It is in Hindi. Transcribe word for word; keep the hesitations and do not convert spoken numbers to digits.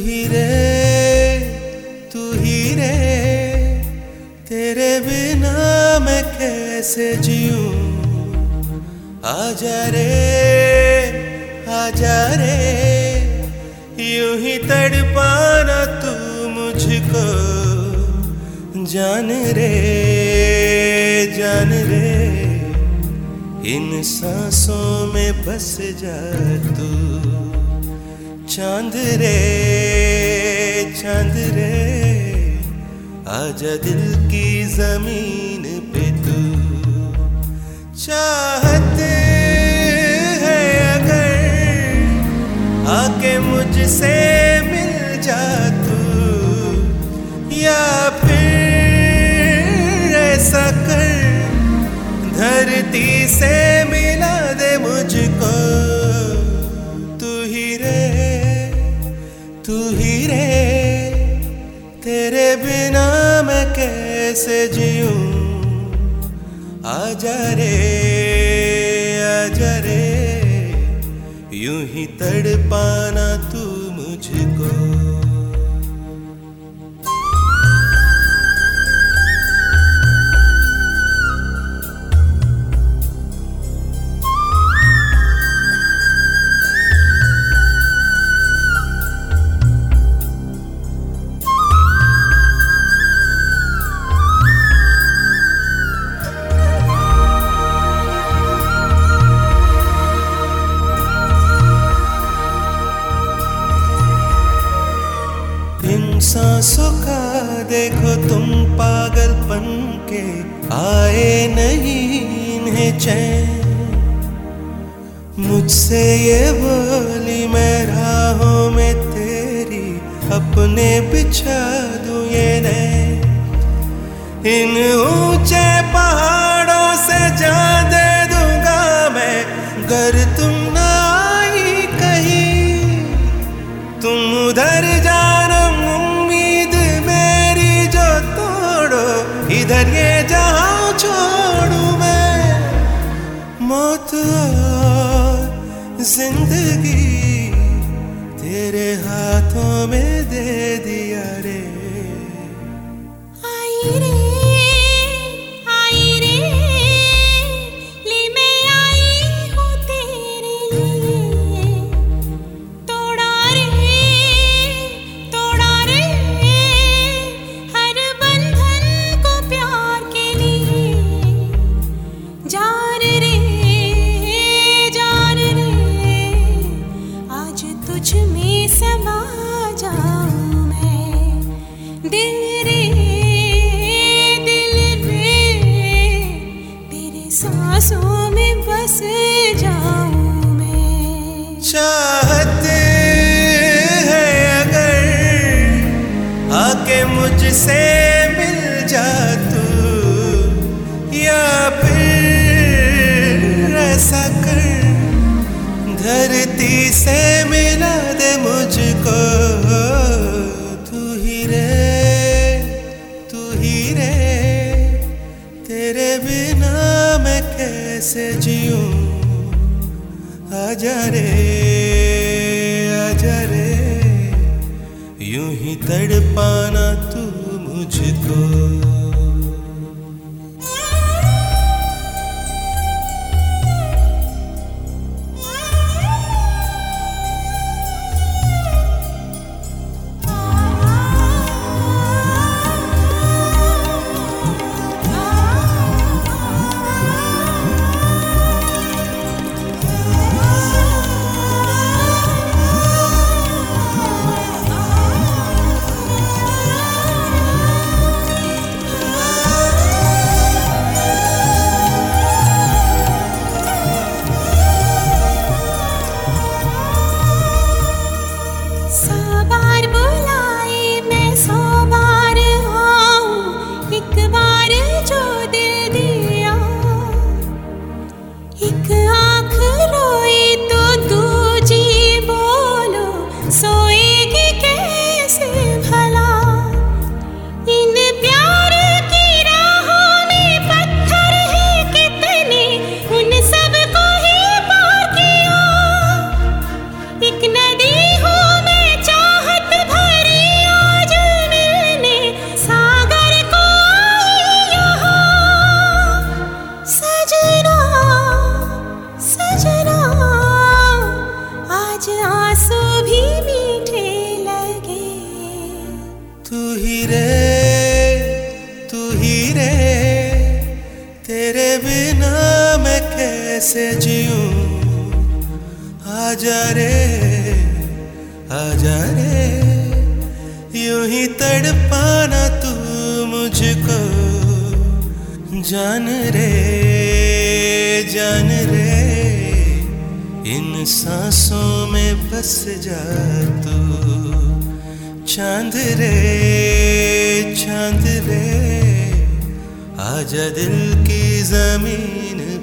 ही रे तू ही रे, तेरे बिना मैं कैसे जीऊं। आजा रे आजा रे, यूं ही तड़पाना तू मुझको। जान रे जान रे, इन सांसों में बस जा तू। चांद रे चांद रे, आजा दिल की जमीन पे तू। चाहते है अगर आके मुझसे मिल जा तू, या फिर ऐसा कर धरती से मिला दे मुझको। तू ही रे तू ही रे, तेरे बिना मैं कैसे जीऊं। आजा रे आजा रे, यूं ही तड़पाना तू मुझको। सांसों का देखो तुम पागलपन के, आए नहीं इन्हें चैन। मुझसे ये बोली मैं राहों में तेरी, अपने बिछा दूं ये नैन। इन ऊंचे पहाड़ों से जा दे दूंगा मैं, गर तुम ना आई कहीं। तुम उधर जाना इधर ये जहां छोड़ू मैं। मौत और जिंदगी तेरे हाथों में दे दिया रे। आई रे आई रे, ले मैं आई हूँ तेरे लिए। तोड़ा रे तोड़ा रे, हर बंधन को प्यार के लिए। जान रे जान रे, आज तुझ में समा जाऊं मैं। दिल रे दिल रे, तेरे सांसों में बस जाऊं मैं। चाहते है अगर आके मुझसे मिल जा तू, या फिर ऐसा कर धरती से मिला दे मुझको। तू ही रे तू ही रे, तेरे बिना मैं कैसे जीऊं। आजा रे आजा रे, यूं ही तड़पाना तू मुझको। आज आंसू भी मीठे लगे। तू ही रे तू ही रे, तेरे बिना मैं कैसे जीऊं। आजा रे आजा रे, यूं ही तड़पाना तू मुझको। जान रे जान रे, इन सांसों में बस जा तू। चांद रे चांद रे, आजा दिल की जमीन